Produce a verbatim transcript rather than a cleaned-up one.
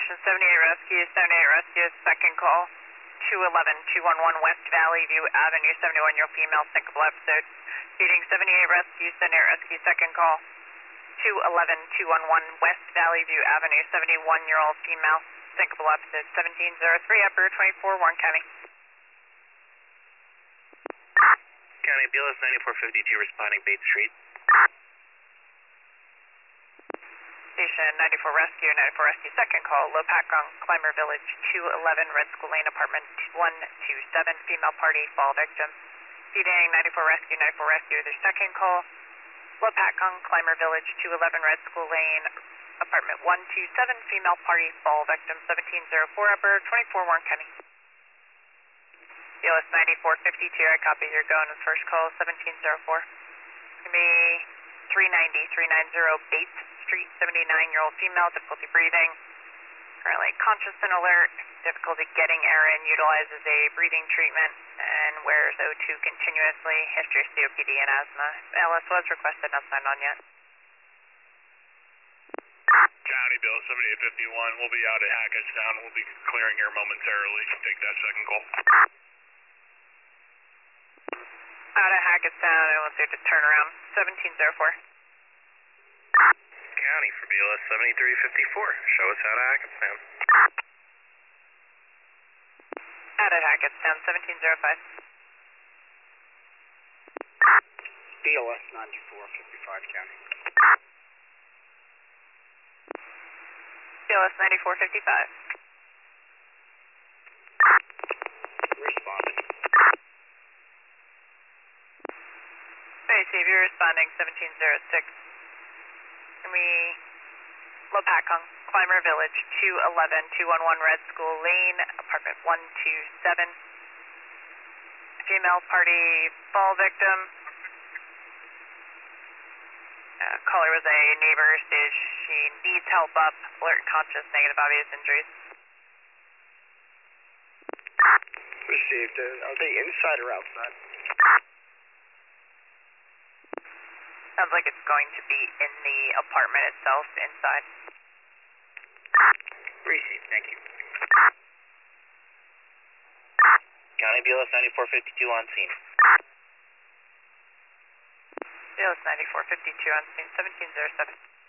Ocean seventy-eight Rescue, seventy-eight Rescue, second call, two eleven two one one West Valley View Avenue, seventy-one-year-old female, syncopal episode. Feeding seventy-eight Rescue, seventy-eight Rescue, second call, two eleven two one one West Valley View Avenue, seventy-one-year-old female, syncopal episode, seventeen oh three, upper twenty-four, Warren County. County, B L S ninety-four fifty-two responding Bates Street. Station ninety-four Rescue, ninety-four Rescue, second call, Lopakong, Climber Village, two eleven Red School Lane, apartment one two seven, female party, fall victim. Feeding ninety-four Rescue, ninety-four Rescue, their second call, Lopakong, Climber Village, two eleven Red School Lane, apartment one two seven, female party, fall victim, seventeen oh four, upper twenty-four, Warren County. B L S ninety-four fifty-two, I copy, you're going with first call, seventeen oh four. It's going to be three ninety, three ninety Bates Street, seventy-nine-year-old female, difficulty breathing, currently conscious and alert, difficulty getting air in, utilizes a breathing treatment, and wears O two continuously, history of C O P D and asthma. L S was requested, not signed on yet. County, B L S seventy-eight fifty-one, we'll be out at Hackettstown, we'll be clearing here momentarily, take that second call. Out at Hackettstown, and we'll see to turn around, seventeen oh four. County for B L S seventy-three fifty-four, show us out of Hackettstown. Out at Hackettstown, seventeen oh five. B L S ninety-four fifty-five, County. B L S ninety-four fifty-five. Responding. Hey, Steve, you're responding, seventeen oh six. Can we, Lopakong, Climber Village, two eleven two one one Red School Lane, apartment one two seven. Female party fall victim. Uh, caller was a neighbor, stage, she needs help up, alert, conscious, negative obvious injuries. Received. Uh, are they inside or outside? Sounds like it's going to be in the apartment itself, inside. Received, thank you. County, B L S ninety-four fifty-two on scene. B L S ninety-four fifty-two on scene, seventeen oh seven.